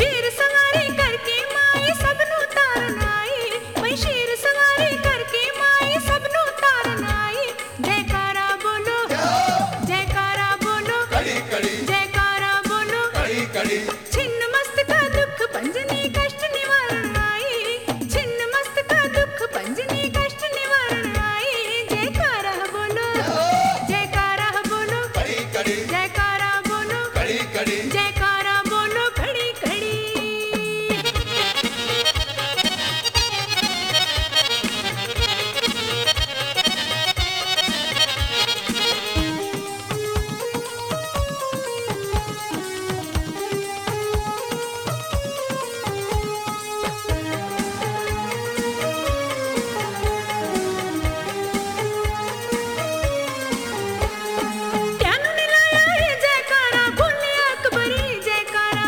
शेर सवारी करके माए सबनू तारन आई, मैं शेर सवारी करके माए सबनू तारन आई। जयकारा बोलो, जयकारा बोलो, जयकारा बोलो, छिन्न मस्तका दुख पंजनी कष्ट निवारण आई, छिन्न मस्तका दुख पंजनी कष्ट निवारण आई। जयकारा बोलो, जयकारा बोलो, जयकारा बोलो, जयकारा बोलो खड़ी खड़ी। त्यानु ने लाया ये जयकारा बोले अकबरी जयकारा,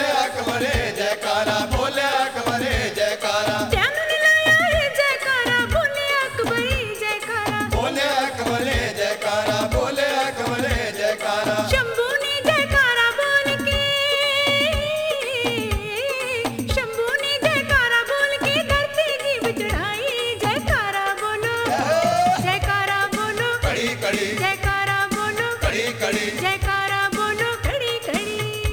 त्यानु ने लाया ये जयकारा बोले अकबरी जयकारा। शंभू ने जयकारा बोल के, शंभू ने जयकारा बोल के धरती जीव चढ़ाई। जयकारा बोलो, जयकारा बोलो, जयकारा बोलो, जयकारा बोलो खड़ी खड़ी।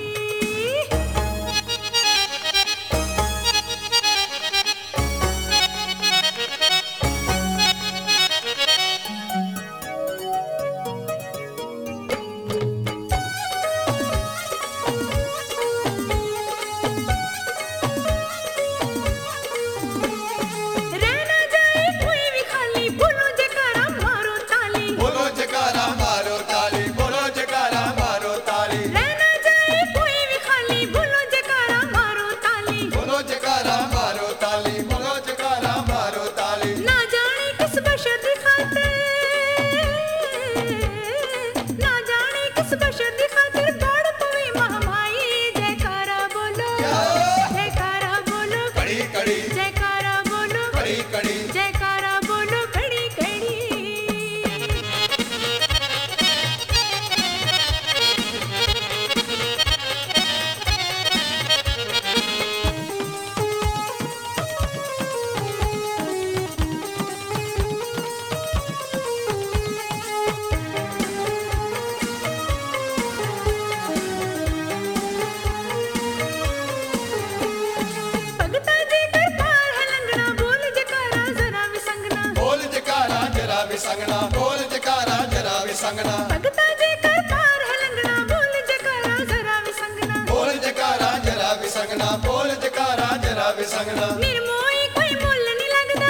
रहना जाए कोई भी खाली बोलो जयकारा मारो ताली, रहना जाए कोई भी खाली बोलो जयकारा मारो ताली। ना जाने किस बशर दी खातिर, ना जाने किस बशर दी खातिर दौड़ पवे महामाई। जयकारा बोलो, जयकारा बोलो, जयकारा बोलो, जयकारा बोलो खड़ी खड़ी। भगता जी कर पार है लंगना बोल जयकारा जरा विसंगना, भगता जी कर पार है लंगना बोल जयकारा जरा विसंगना। निर्मोही कोई मुੱਲ नहीं लगदा,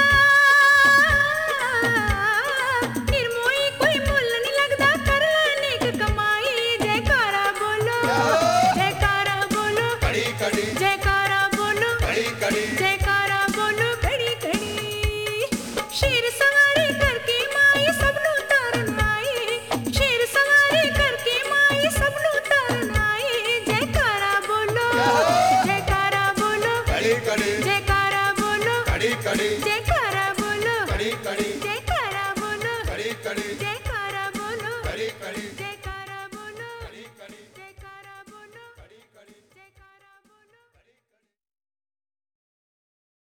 निर्मोही कोई मुੱਲ नहीं लगदा कर ले नेक कमाई। जयकारा बोलो, जयकारा बोलो, जयकारा बोलो, जयकारा बोलो खड़ी खड़ी। शेर सवारी करके माए सबनू तारन आई, शेर सवारी करके माए सबनू तारन आई। जयकारा बोलो, जयकारा बोलो, जयकारा बोलो, जयकारा